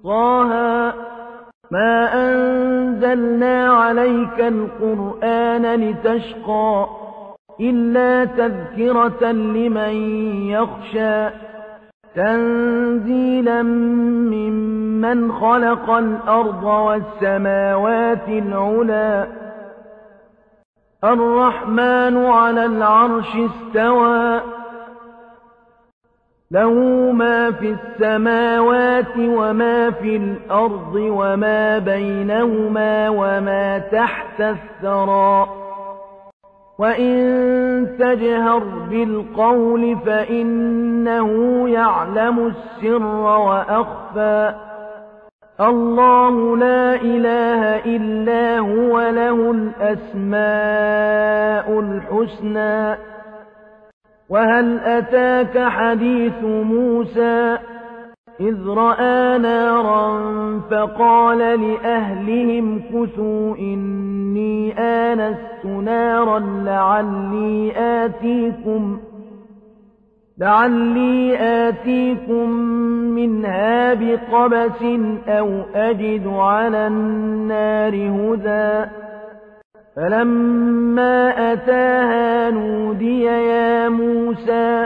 طه ما أنزلنا عليك القرآن لتشقى إلا تذكرة لمن يخشى تنزيلا ممن خلق الأرض والسماوات العلى الرحمن على العرش استوى له ما في السماوات وما في الأرض وما بينهما وما تحت الثرى وإن تجهر بالقول فإنه يعلم السر وأخفى الله لا إله إلا هو له الأسماء الحسنى وهل أتاك حديث موسى إذ رأى نارا فقال لأهلهم كثوا إني آنست نارا لعلي آتيكم منها بقبس أو أجد على النار هدى فلما أتاها نودي يا موسى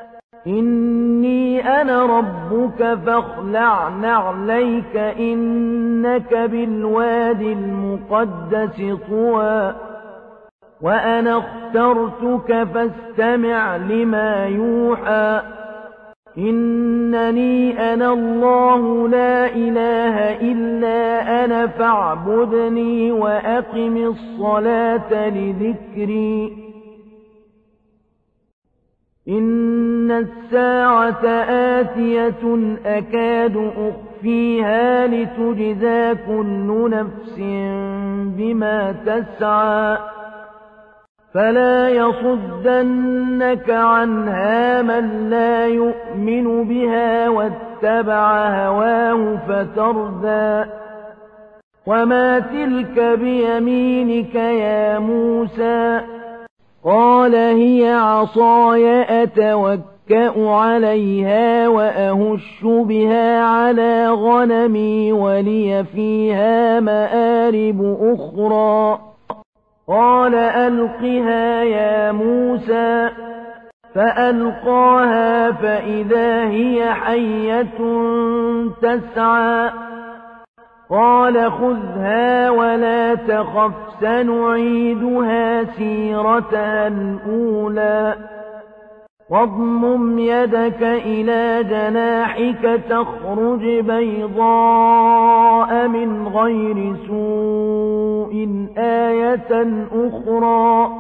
إني أنا ربك فاخلع نعليك إنك بالواد المقدس طوى وأنا اخترتك فاستمع لما يوحى إنني أنا الله لا إله إلا أنا فاعبدني وأقم الصلاة لذكري إن الساعة آتية أكاد أخفيها لتجزى كل نفس بما تسعى فلا يصدنك عنها من لا يؤمن بها واتبع هواه فتردى وما تلك بيمينك يا موسى قال هي عصاي أتوكأ عليها وأهش بها على غنمي ولي فيها مآرب أخرى قال ألقها يا موسى فألقاها فإذا هي حية تسعى قال خذها ولا تخف سنعيدها سيرتها الأولى واضمم يدك إلى جناحك تخرج بيضاء من غير سوء آية أخرى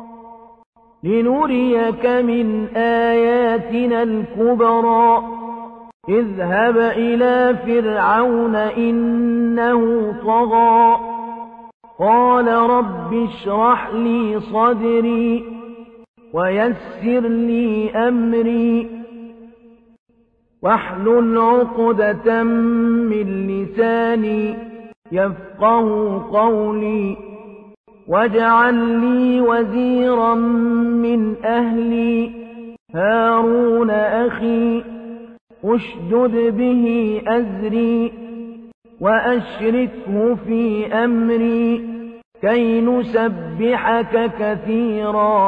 لنريك من آياتنا الكبرى اذهب إلى فرعون إنه طغى قال رب اشرح لي صدري ويسر لي أمري واحلل عقدة من لساني يفقه قولي واجعل لي وزيرا من أهلي هارون أخي اشدد به أزري وأشركه في أمري كي نسبحك كثيرا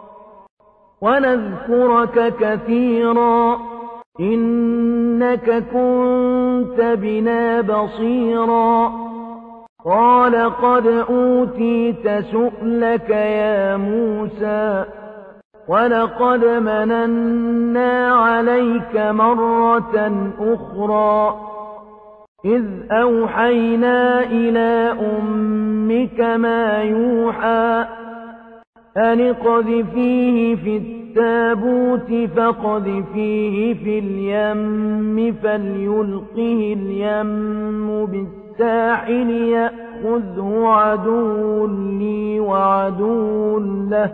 ونذكرك كثيرا إنك كنت بنا بصيرا قال قد أوتيت سؤلك يا موسى ولقد مننا عليك مرة أخرى إذ أوحينا إلى أمك ما يوحى أن اقذفيه في التابوت فاقذفيه في اليم فليلقه اليم بالساحل يأخذه عدو لي وعدو له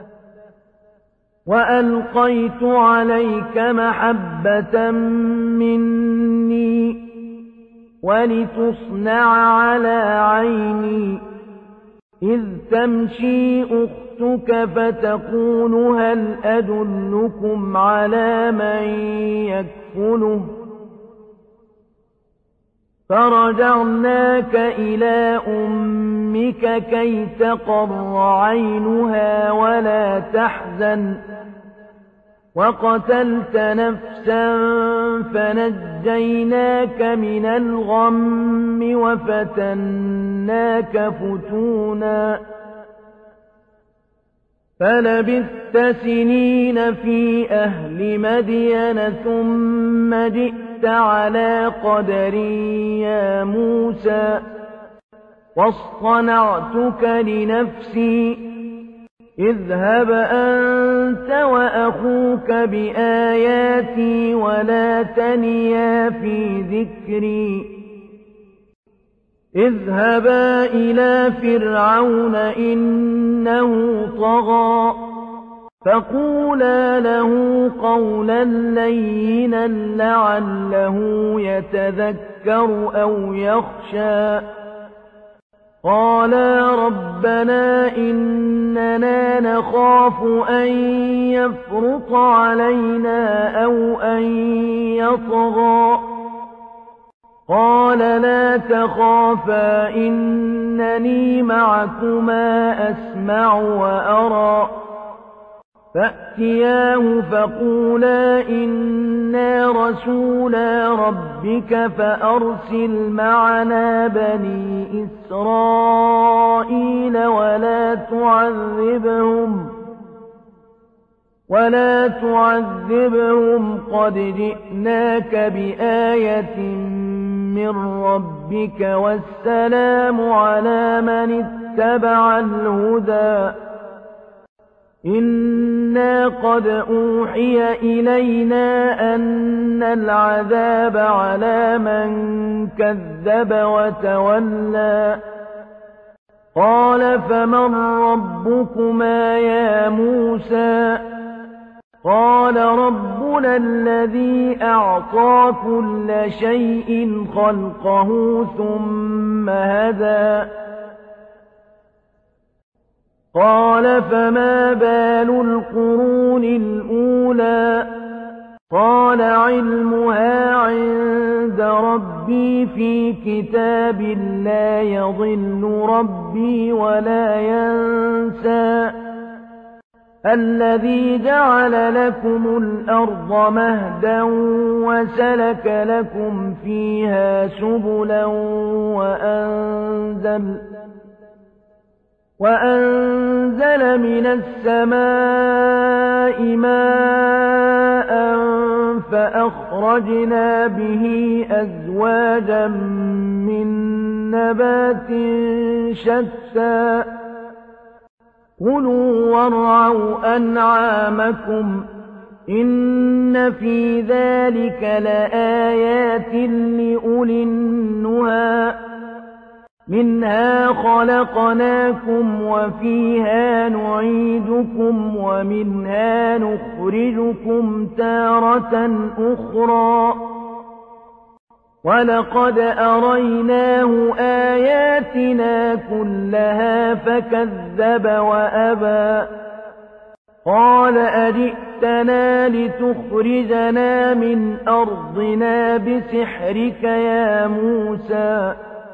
وألقيت عليك محبة مني ولتصنع على عيني إذ تمشي أختك فتقول هل أدلكم على من يكفله فرجعناك إلى أمك كي تقر عينها ولا تحزن وقتلت نفسا فنجيناك من الغم وفتناك فتونا فلبثت سنين في أهل مدين ثم جئت على قدر يا موسى واصطنعتك لنفسي اذهب أنت وأخوك بآياتي ولا تنيا في ذكري اذهبا إلى فرعون إنه طغى فقولا له قولا لينا لعله يتذكر أو يخشى قالا ربنا إننا نخاف أن يفرط علينا أو أن يطغى قال لا تخافا إنني معكما أسمع وأرى فأتياه فقولا إنا رسولا ربك فأرسل معنا بني إسرائيل ولا تعذبهم قد جئناك بآية من ربك والسلام على من اتبع الهدى إنا قد أوحي إلينا أن العذاب على من كذب وتولى قال فمن ربكما يا موسى قال ربنا الذي أعطى كل شيء خلقه ثم هدى قال فما بال القرون الأولى قال علمها عند ربي في كتاب لا يضل ربي ولا ينسى الذي جعل لكم الأرض مهدا وسلك لكم فيها سبلا وأنزل من السماء ماء فأخرجنا به أزواجا من نبات شتى كلوا وارعوا أنعامكم إن في ذلك لآيات لأولي النهى منها خلقناكم وفيها نعيدكم ومنها نخرجكم تارة أخرى ولقد أريناه آياتنا كلها فكذب وأبى قال أجئتنا لتخرجنا من أرضنا بسحرك يا موسى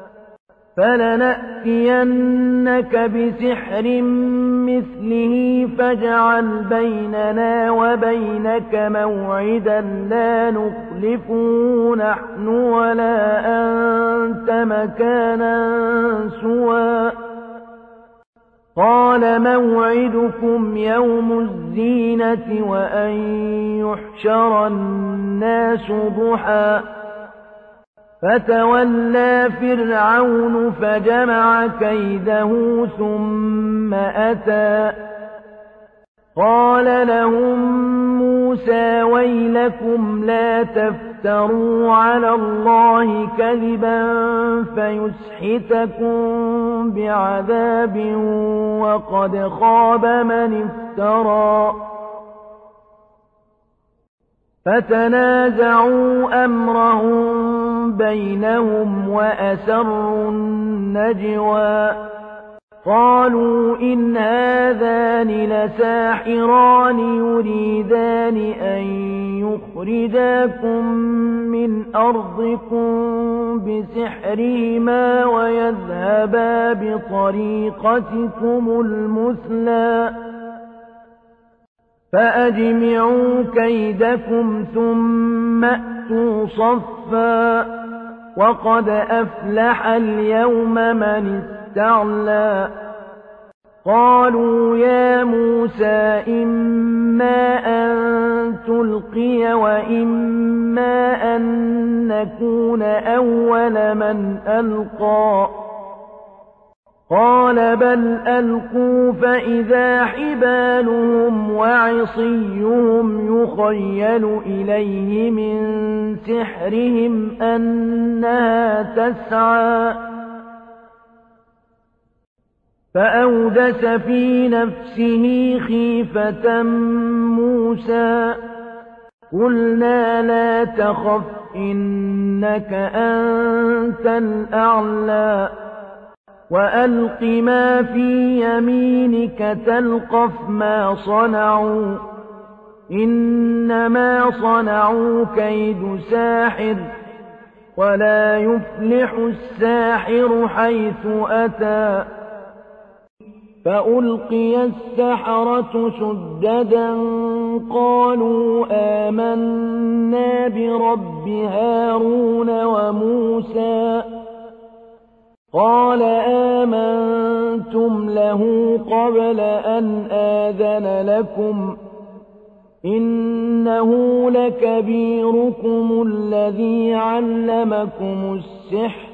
فلنأتينك بسحر مثله فاجعل بيننا وبينك موعدا لا نخلفه نحن ولا أنت مكانا سوى قال موعدكم يوم الزينة وأن يحشر الناس ضحى فتولى فرعون فجمع كيده ثم أتى قال لهم موسى ويلكم لا تفتروا على الله كذبا فيسحتكم بعذاب وقد خاب من افترى فتنازعوا أمرهم بينهم وأسروا النجوى قالوا إن هذان لساحران يريدان أن ليخرجاكم من أرضكم بسحرهما ويذهبا بطريقتكم المثلى فأجمعوا كيدكم ثم أتوا صفا وقد أفلح اليوم من استعلى قالوا يا موسى إما أن تلقي وإما أن نكون أول من ألقى قال بل ألقوا فإذا حبالهم وعصيهم يخيل إليه من سحرهم أنها تسعى فأوجس في نفسه خيفة موسى قلنا لا تخف إنك أنت الأعلى وألق ما في يمينك تلقف ما صنعوا إنما صنعوا كيد ساحر ولا يفلح الساحر حيث أتى فألقي السحرة سجدا قالوا آمنا برب هارون وموسى قال آمنتم له قبل أن آذن لكم إنه لكبيركم الذي علمكم السحر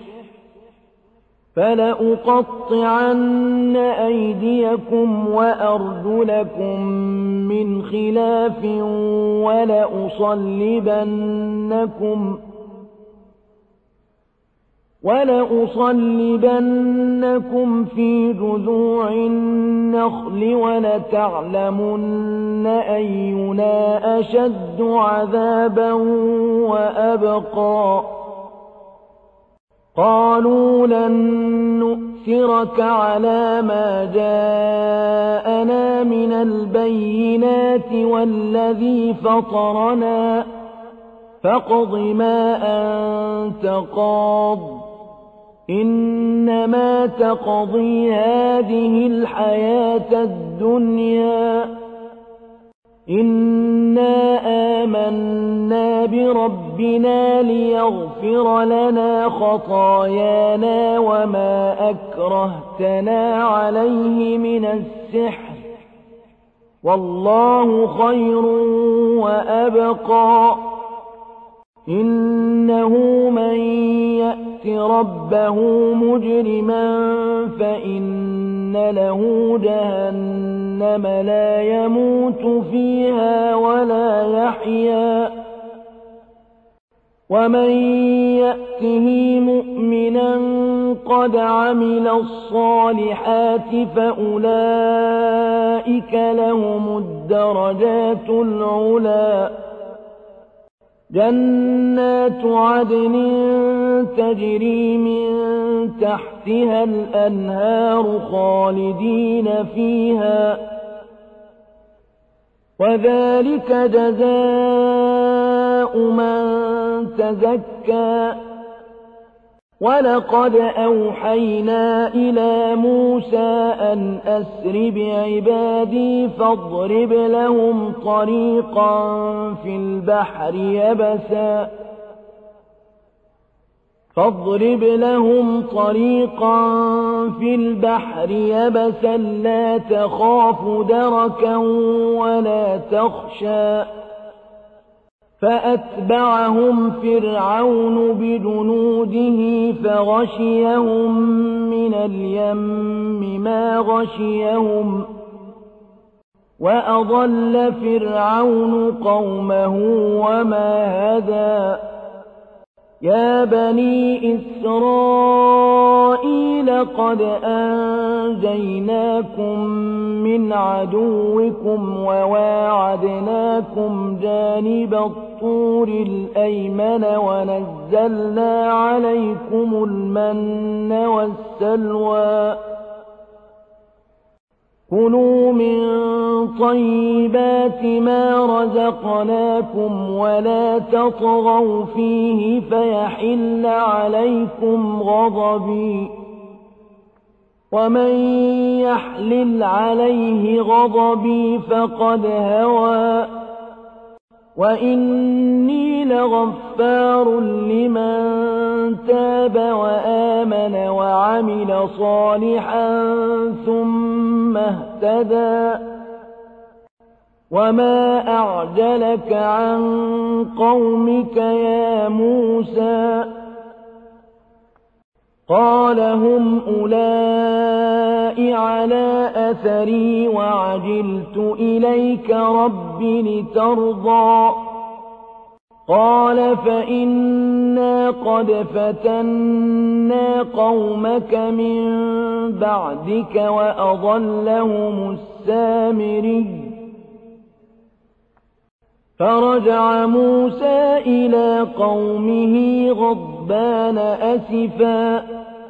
فلأقطعن أيديكم وأرجلكم من خلاف ولأصلبنكم في جذوع النخل ولتعلمن أينا أشد عذابا وأبقى قالوا لن نؤثرك على ما جاءنا من البينات والذي فطرنا فاقض ما أنت قاض إنما تقضي هذه الحياة الدنيا إنا آمنا بربنا ليغفر لنا خطايانا وما أكرهتنا عليه من السحر والله خير وأبقى إنه من يأت ربه مجرما فإن له جهنم لا يموت فيها ولا يحيا ومن يأته مؤمنا قد عمل الصالحات فأولئك لهم الدرجات العلى جنات عدن تجري من تحتها الأنهار خالدين فيها وذلك جزاء من تزكى ولقد أوحينا إلى موسى أن أسر بعبادي فاضرب لهم طريقا في البحر يبسا لا تخاف دركا ولا تخشى فأتبعهم فرعون بجنوده فغشيهم من اليم ما غشيهم وأضل فرعون قومه وما هدى يا بني إسرائيل قد أنجيناكم من عدوكم وواعدناكم جانب الطور الأيمن ونزلنا عليكم المن والسلوى كلوا من طيبات ما رزقناكم ولا تطغوا فيه فيحل عليكم غضبي ومن يحلل عليه غضبي فقد هوى وإني لغفار لمن تاب وآمن وعمل صالحا ثم اهتدى وما أعجلك عن قومك يا موسى قال هم أولئك على أثري وعجلت إليك رب لترضى قال فإنا قد فتنا قومك من بعدك وأضلهم السامري فرجع موسى إلى قومه غضبان أسفا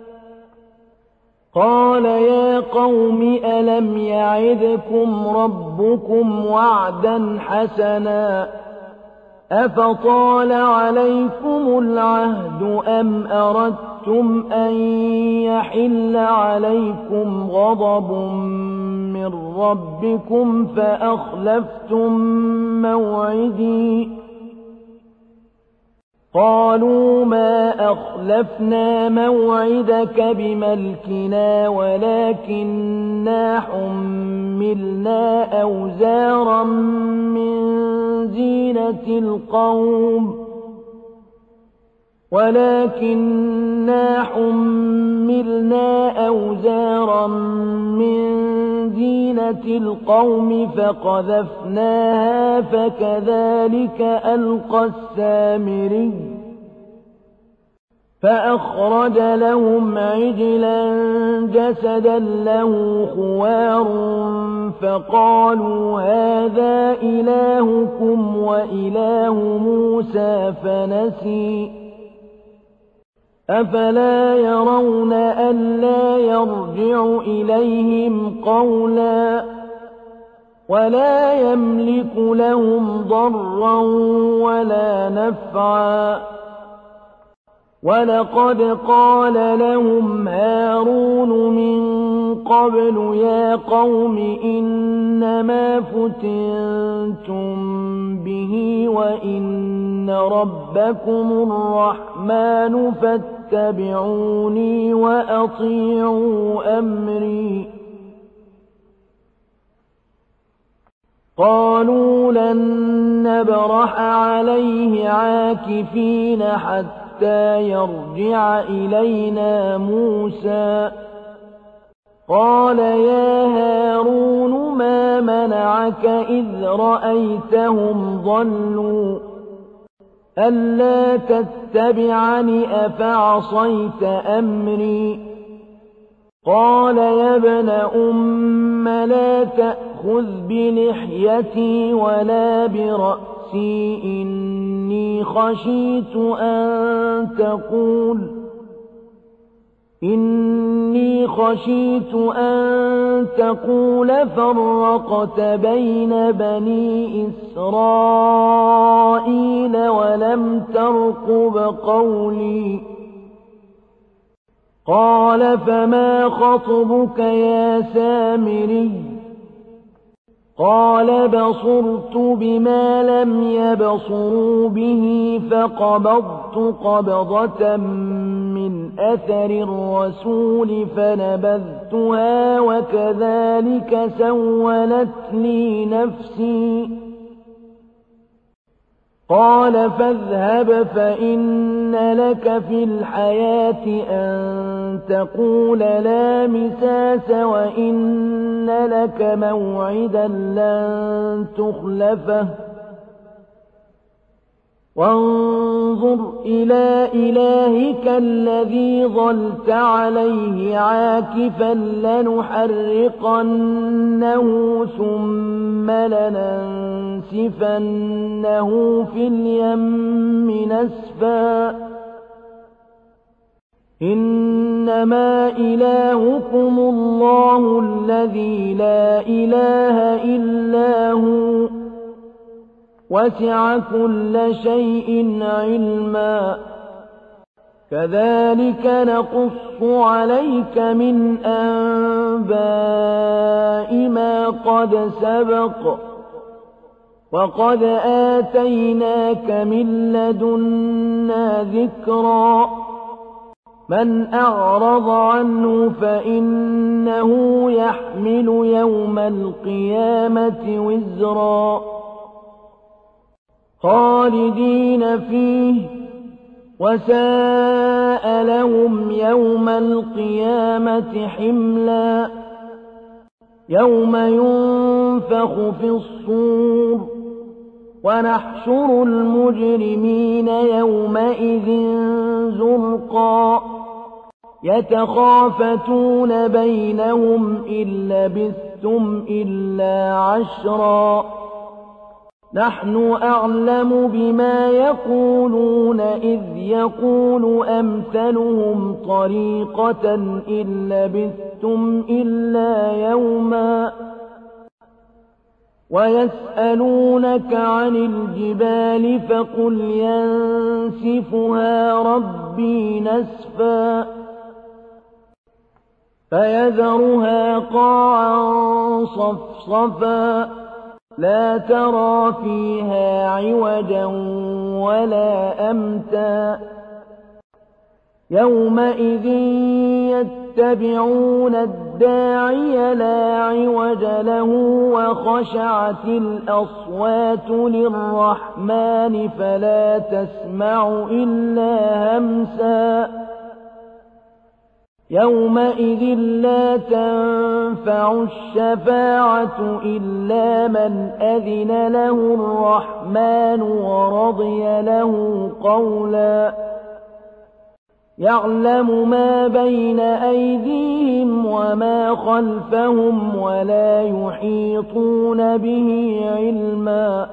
قال يا قوم ألم يعدكم ربكم وعدا حسنا أفطال عليكم العهد أم أردتم أن يحل عليكم غضب من ربكم فأخلفتم موعدي قالوا ما أخلفنا موعدك بملكنا ولكننا حملنا أوزارا من زينة القوم فقذفناها فكذلك ألقى السامري فأخرج لهم عجلا جسدا له خوار فقالوا هذا إلهكم وإله موسى فنسي أفلا يرون ألا يرجع إليهم قولا ولا يملك لهم ضرا ولا نفعا ولقد قال لهم هارون من قبل يا قوم إنما فتنتم به وإن ربكم الرحمن فاتبعوني وأطيعوا أمري قالوا لن نبرح عليه عاكفين حتى يرجع إلينا موسى قال يا هارون ما منعك إذ رأيتهم ضلوا ألا تتبعني أفعصيت أمري قال يا ابن أم لا تأخذ بلحيتي ولا برأسي إني خشيت أن تقول فرقت بين بني إسرائيل ولم ترقب قولي قال فما خطبك يا سامري قال بصرت بما لم يبصروا به فقبضت قبضة من أثر الرسول فنبذتها وكذلك سولت لي نفسي قال فاذهب فإن لك في الحياة أن تقول لا مساس وإن لك موعدا لن تخلفه وانظر إلى إلهك الذي ظلت عليه عاكفا لنحرقنه ثم لننسفنه في اليم نسفا إنما إلهكم الله الذي لا إله إلا هو وسع كل شيء علما كذلك نقص عليك من أنباء ما قد سبق وقد آتيناك من لدنا ذكرا من أعرض عنه فإنه يحمل يوم القيامة وزرا خالدين فيه وساء لهم يوم القيامة حملا يوم ينفخ في الصور ونحشر المجرمين يومئذ زرقا يتخافتون بينهم إن لبثتم إلا عشرا نحن أعلم بما يقولون إذ يقول أمثلهم طريقة إن لبثتم إلا يوما ويسألونك عن الجبال فقل ينسفها ربي نسفا فيذرها قاعا صفصفا لا ترى فيها عوجا ولا أمتا يومئذ يتبعون الداعي لا عوج له وخشعت الأصوات للرحمن فلا تسمع إلا همسا يومئذ لا تنفع الشفاعة إلا من أذن له الرحمن ورضي له قولا يعلم ما بين أيديهم وما خلفهم ولا يحيطون به علما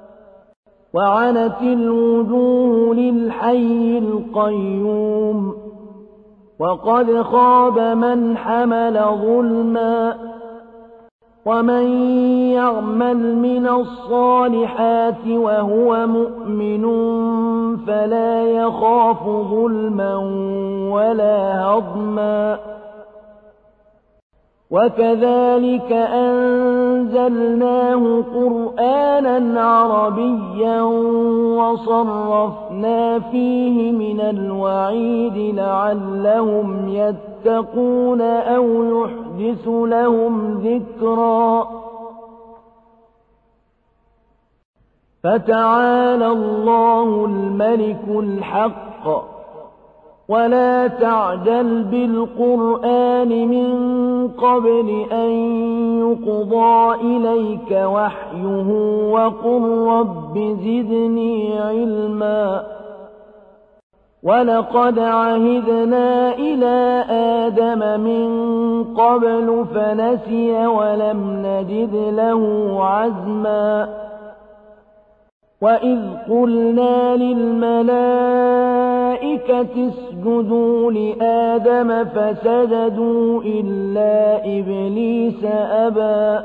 وعنت الوجوه للحي القيوم وقد خاب من حمل ظلما ومن يعمل من الصالحات وهو مؤمن فلا يخاف ظلما ولا هضما وكذلك أنزلناه قرآنا عربيا وصرفنا فيه من الوعيد لعلهم يتقون أو يحدث لهم ذكرا فتعالى الله الملك الحق ولا تعجل بالقرآن من قبل أن يقضى إليك وحيه وقل رب زدني علما ولقد عهدنا إلى آدم من قبل فنسي ولم نجد له عزما وإذ قلنا للملائكة اسجدوا لآدم فسجدوا إلا إبليس أبى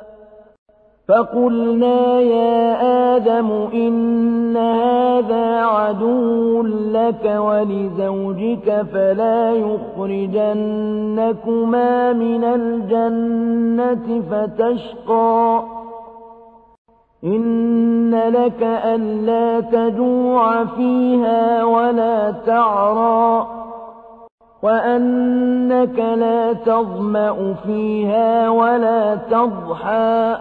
فقلنا يا آدم إن هذا عدو لك ولزوجك فلا يخرجنكما من الجنة فتشقى إن لك ألا تجوع فيها ولا تعرى وأنك لا تظمأ فيها ولا تضحى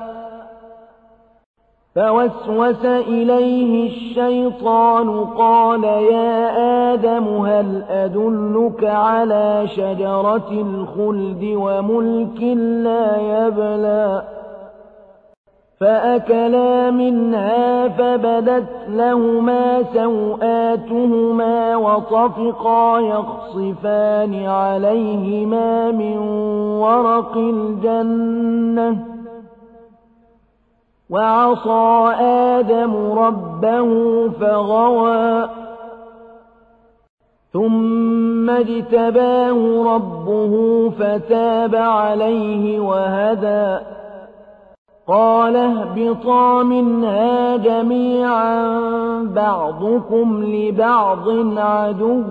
فوسوس إليه الشيطان قال يا آدم هل أدلك على شجرة الخلد وملك لا يبلى فأكلا منها فبدت لهما سوآتهما وطفقا يخصفان عليهما من ورق الجنة وعصى آدم ربه فغوى ثم ثم اجتباه ربه فتاب عليه وهدى قال اهبطا منها جميعا بعضكم لبعض عدو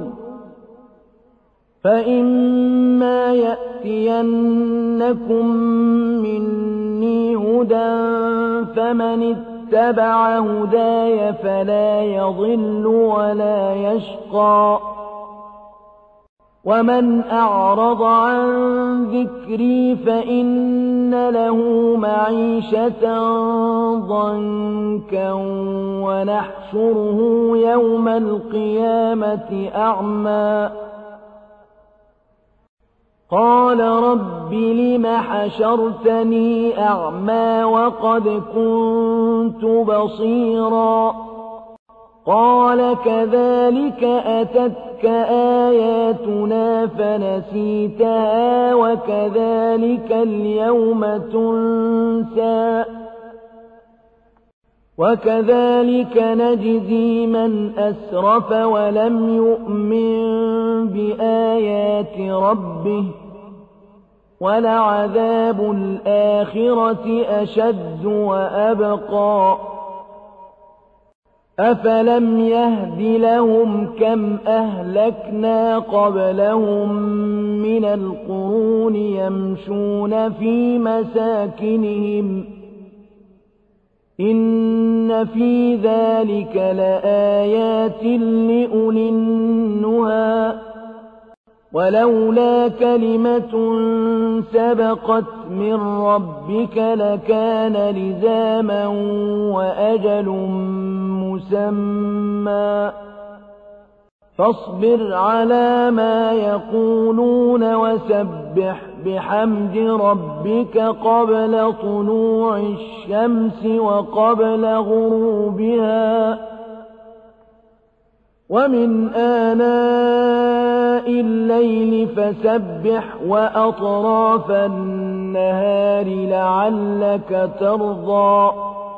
فإما يأتينكم مني هدى فمن اتبع هداي فلا يضل ولا يشقى ومن أعرض عن ذكري فإن له معيشة ضنكا ونحشره يوم القيامة أعمى قال رب لم حشرتني أعمى وقد كنت بصيرا قال كذلك أتتك آياتنا فنسيتها وكذلك اليوم تنسى وكذلك نجزي من أسرف ولم يؤمن بآيات ربه ولعذاب الآخرة أشد وأبقى أفلم يهد لهم كم أهلكنا قبلهم من القرون يمشون في مساكنهم إن في ذلك لآيات لأولي النهى ولولا كلمة سبقت من ربك لكان لزاما وأجل مسمى فاصبر على ما يقولون وسبح بحمد ربك قبل طلوع الشمس وقبل غروبها ومن آناء الليل فسبح وأطراف النهار لعلك ترضى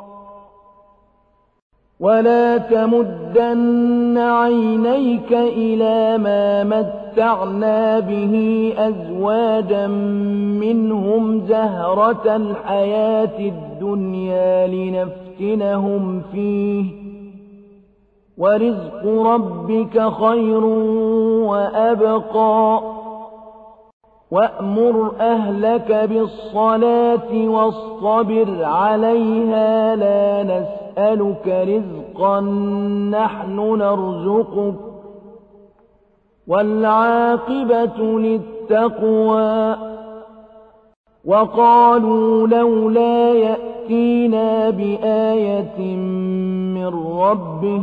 ولا تمدن عينيك إلى ما متعنا به أزواجا منهم زهرة الحياة الدنيا لنفتنهم فيه ورزق ربك خير وأبقى وأمر أهلك بالصلاة واصطبر عليها لا نسألك رزقا نحن نرزقك والعاقبة للتقوى وقالوا لولا يأتينا بآية من ربه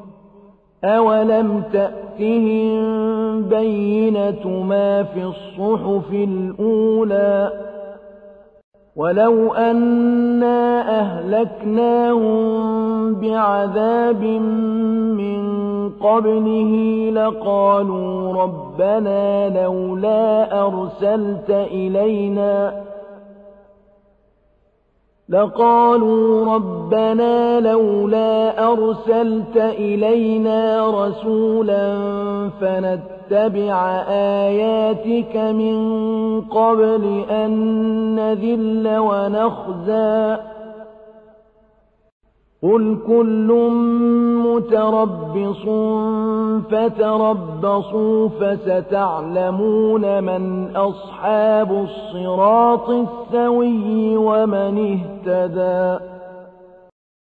أولم تأتهم بينة ما في الصحف الأولى ولو أنا أهلكناهم بعذاب من قبله لقالوا ربنا لولا أرسلت إلينا رسولا فنتبع آياتك من قبل أن نذل ونخزى قل كل متربص فتربصوا فستعلمون من أصحاب الصراط السوي ومن اهتدى